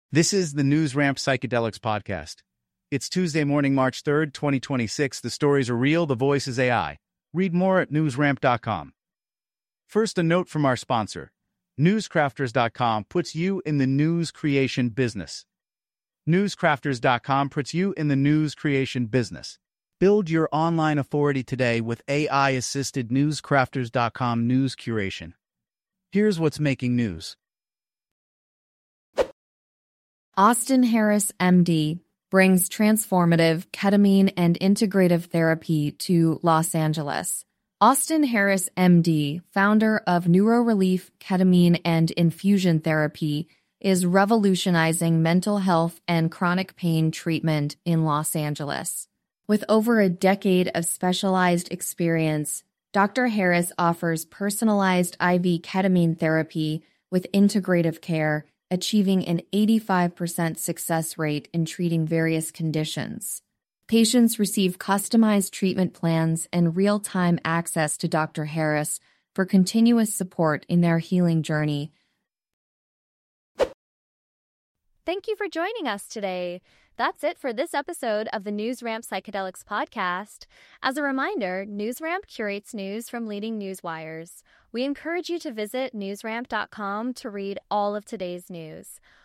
This is the News Ramp Psychedelics podcast. It's Tuesday morning, March 3rd, 2026. The stories are real, the voice is AI. Read more at newsramp.com. First, a note from our sponsor. Newscrafters.com puts you in the news creation business. Newscrafters.com puts you in the news creation business. Build your online authority today with AI-assisted Newscrafters.com news curation. Here's what's making news. Austin Harris, MD, brings transformative ketamine and integrative therapy to Los Angeles. Austin Harris, MD, founder of NeuroRelief Ketamine and Infusion Therapy, is revolutionizing mental health and chronic pain treatment in Los Angeles. With over a decade of specialized experience, Dr. Harris offers personalized IV ketamine therapy with integrative care, achieving an 85% success rate in treating various conditions. Patients receive customized treatment plans and real-time access to Dr. Harris for continuous support in their healing journey. Thank you for joining us today. That's it for this episode of the News Ramp Psychedelics podcast. As a reminder, News Ramp curates news from leading news wires. We encourage you to visit newsramp.com to read all of today's news.